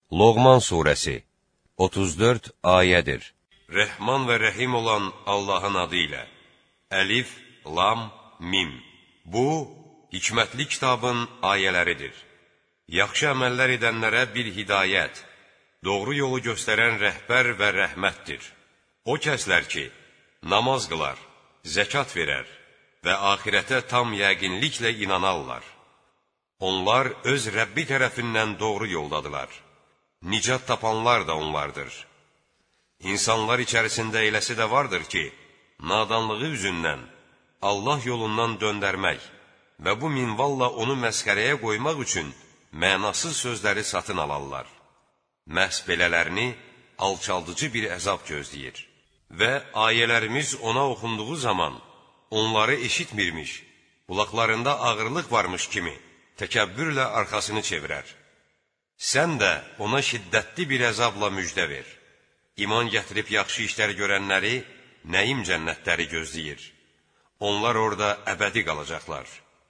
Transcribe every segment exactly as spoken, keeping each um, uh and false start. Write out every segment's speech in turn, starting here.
Loğman surəsi otuz dörd ayədir. Rəhman və Rəhim olan Allahın adı ilə. Əlif, Lam, Mim. Bu, hikmətli kitabın ayələridir. Yaxşı əməllər edənlərə bir hidayət, doğru yolu göstərən rəhbər və rəhmətdir. O kəslər ki, namaz qılar, zəkat verər və axirətə tam yəqinliklə inanarlar. Onlar öz Rəbbi tərəfindən doğru yoldadılar. Nicat tapanlar da onlardır. İnsanlar içərisində eləsi də vardır ki, nadanlığı üzündən Allah yolundan döndərmək və bu minvalla onu məskərəyə qoymaq üçün mənasız sözləri satın alarlar. Məhz belələrini alçaldıcı bir əzab gözləyir. Və ayələrimiz ona oxunduğu zaman onları eşitmirmiş, qulaqlarında ağırlıq varmış kimi təkəbbürlə arxasını çevirər. Sən də ona şiddətli bir əzabla müjdə ver. İman gətirib yaxşı işlər görənləri nəyim cənnətləri gözləyir. Onlar orada əbədi qalacaqlar.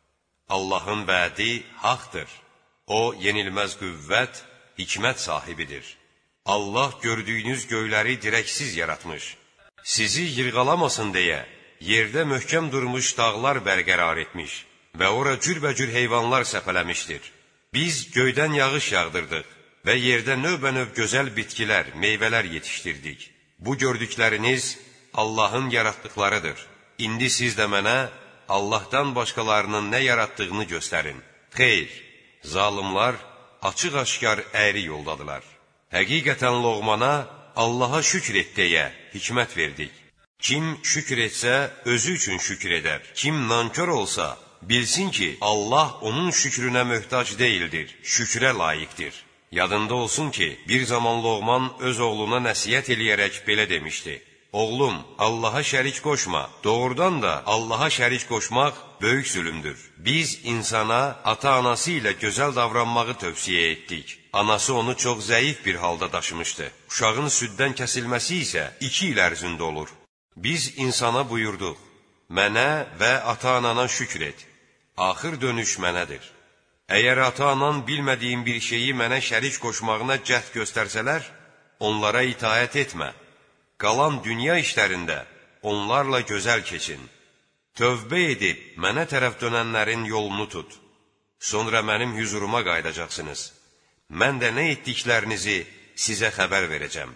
Allahın vədi haqdır. O, yenilməz qüvvət, hikmət sahibidir. Allah gördüyünüz göyləri dirəksiz yaratmış. Sizi yırğalamasın deyə yerdə möhkəm durmuş dağlar bərqərar etmiş və ora cürbəcür heyvanlar səpələmişdir. Biz göydən yağış yağdırdıq və yerdə növbənöv gözəl bitkilər, meyvələr yetişdirdik. Bu gördükləriniz Allahın yaratdıqlarıdır. İndi siz də mənə Allahdan başqalarının nə yaratdığını göstərin. Xeyr, zalımlar açıq-aşkar əyri yoldadılar. Həqiqətən Loğmana Allaha şükr et deyə hikmət verdik. Kim şükr etsə, özü üçün şükr edər. Kim nankör olsa, bilsin ki, Allah onun şükrünə möhtac deyildir, şükrə layiqdir. Yadında olsun ki, bir zaman Loğman öz oğluna nəsihət eləyərək belə demişdi. Oğlum, Allaha şərik qoşma, doğrudan da Allaha şərik qoşmaq böyük zülümdür. Biz insana ata-anası ilə gözəl davranmağı tövsiyə etdik. Anası onu çox zəif bir halda daşımışdı. Uşağın süddən kəsilməsi isə iki il ərzində olur. Biz insana buyurduq, mənə və ata-anana şükr et. Axır dönüş mənədir. Əgər ata-anan bilmədiyin bir şeyi mənə şərik qoşmağına cəhd göstərsələr, onlara itaət etmə. Qalan dünya işlərində onlarla gözəl keçin. Tövbə edib mənə tərəf dönənlərin yolunu tut. Sonra mənim hüzuruma qayıdacaqsınız. Mən də nə etdiklərinizi sizə xəbər verəcəm.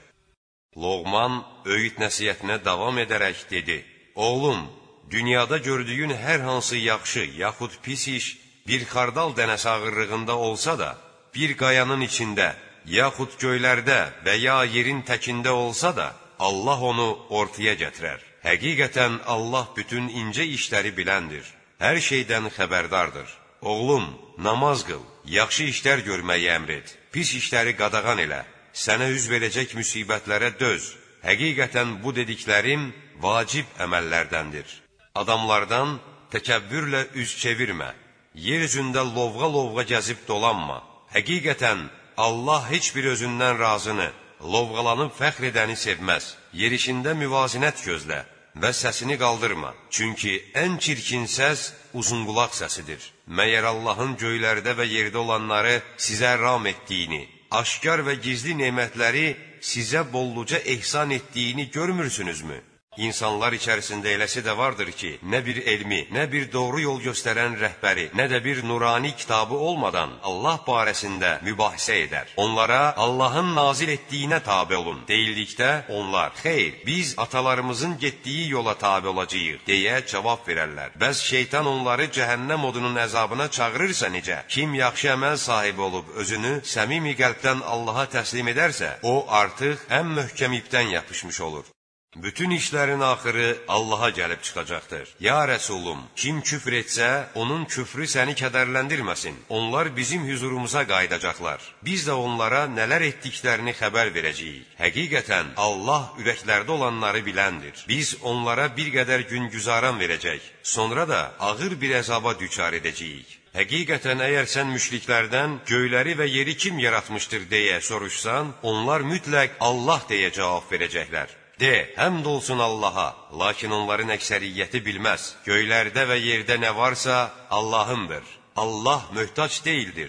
Loğman öyüd nəsihətinə davam edərək dedi, oğlum, dünyada gördüyün hər hansı yaxşı yaxud pis iş bir xardal dənəsi ağırlığında olsa da, bir qayanın içində yaxud göylərdə və ya yerin təkində olsa da, Allah onu ortaya gətirər. Həqiqətən Allah bütün incə işləri biləndir, hər şeydən xəbərdardır. Oğlum, namaz qıl, yaxşı işlər görməyi əmr et, pis işləri qadağan elə, sənə üz verəcək müsibətlərə döz. Həqiqətən bu dediklərim vacib əməllərdəndir. Adamlardan təkəbbürlə üz çevirmə, yer üzündə lovğa-lovğa gəzib dolanma. Həqiqətən Allah heç bir özündən razını, lovğalanıb fəxr edəni sevməz. Yerişində müvazinət gözlə və səsini qaldırma. Çünki ən çirkin səs uzunqulaq səsidir. Məyər Allahın göylərdə və yerdə olanları sizə ram etdiyini, aşkar və gizli nemətləri sizə bolluca ehsan etdiyini görmürsünüzmü? İnsanlar içərisində eləsi də vardır ki, nə bir elmi, nə bir doğru yol göstərən rəhbəri, nə də bir nurani kitabı olmadan Allah barəsində mübahisə edər. Onlara Allahın nazil etdiyinə tabe olun deyildikdə onlar, xeyr, biz atalarımızın getdiyi yola tabe olacağıq deyə cavab verərlər. Bəs şeytan onları cəhənnəm odunun əzabına çağırırsa necə? Kim yaxşı əməl sahibi olub özünü səmimi qəlbdən Allaha təslim edərsə, o artıq ən möhkəm ipdən yapışmış olur. Bütün işlərin axırı Allaha gəlib çıxacaqdır. Ya Rəsulum, kim küfr etsə, onun küfrü səni kədərləndirməsin. Onlar bizim hüzurumuza qayıdacaqlar. Biz də onlara nələr etdiklərini xəbər verəcəyik. Həqiqətən Allah ürəklərdə olanları biləndir. Biz onlara bir qədər gün güzaran verəcək. Sonra da ağır bir əzaba düçar edəcəyik. Həqiqətən əgər sən müşriklərdən göyləri və yeri kim yaratmışdır deyə soruşsan, onlar mütləq Allah deyə cavab verəcəklər. De, həmd olsun Allaha, lakin onların əksəriyyəti bilməz. Göylərdə və yerdə nə varsa Allahındır. Allah möhtac deyildir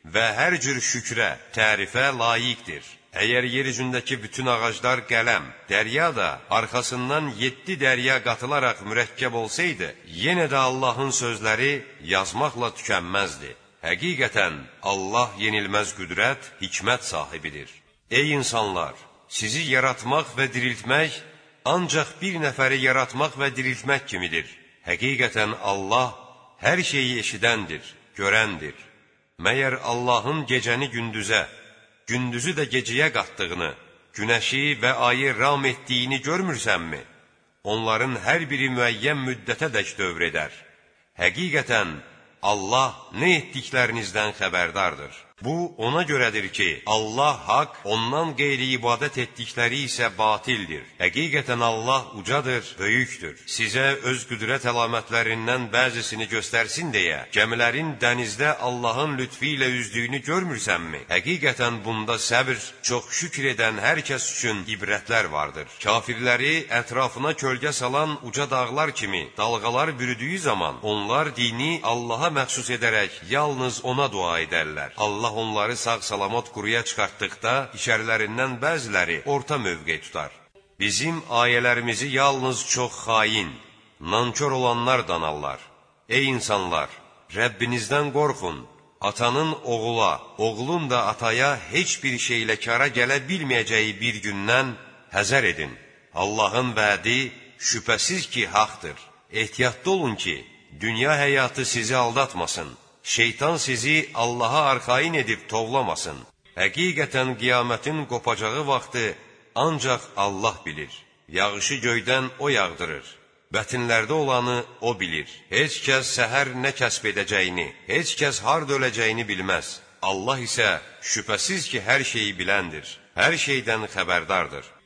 və hər cür şükrə, tərifə layiqdir. Əgər yer üzündəki bütün ağaclar qələm, dərya da arxasından yeddi dərya qatılaraq mürəkkəb olsaydı, yenə də Allahın sözləri yazmaqla tükənməzdi. Həqiqətən, Allah yenilməz qüdrət, hikmət sahibidir. Ey insanlar! Sizi yaratmaq və diriltmək ancaq bir nəfəri yaratmaq və diriltmək kimidir. Həqiqətən Allah hər şeyi eşidəndir, görəndir. Məyər Allahın gecəni gündüzə, gündüzü də gecəyə qatdığını, günəşi və ayı ram etdiyini görmürsənmi? Onların hər biri müəyyən müddətə dək dövr edər. Həqiqətən, Allah nə etdiklərinizdən xəbərdardır. Bu, ona görədir ki, Allah haqq, ondan qeyri ibadət etdikləri isə batildir. Həqiqətən Allah ucadır, böyükdür. Sizə öz qüdrət əlamətlərindən bəzisini göstərsin deyə, gəmilərin dənizdə Allahın lütfi ilə üzdüyünü görmürsənmi? Həqiqətən bunda səbr, çox şükr edən hər kəs üçün ibrətlər vardır. Kafirləri ətrafına kölgə salan uca dağlar kimi dalğalar bürüdüyü zaman, onlar dini Allaha məxsus edərək yalnız ona dua edərlər. Allah Allah onları sağ-salamat quruya çıxartdıqda, içərilərindən bəziləri orta mövqe tutar. Bizim ayələrimizi yalnız çox xain, nankör olanlar danarlar. Ey insanlar! Rəbbinizdən qorxun. Atanın oğula, oğlun da ataya heç bir şeylə kara gələ bilməyəcəyi bir gündən həzər edin. Allahın vədi şübhəsiz ki, haqdır. Ehtiyatlı olun ki, dünya həyatı sizi aldatmasın. Şeytan sizi Allaha arxain edib tovlamasın. Həqiqətən qiyamətin qopacağı vaxtı ancaq Allah bilir. Yağışı göydən O yağdırır. Bətinlərdə olanı O bilir. Heç kəs səhər nə kəsb edəcəyini, heç kəs harda öləcəyini bilməz. Allah isə şübhəsiz ki, hər şeyi biləndir, hər şeydən xəbərdardır.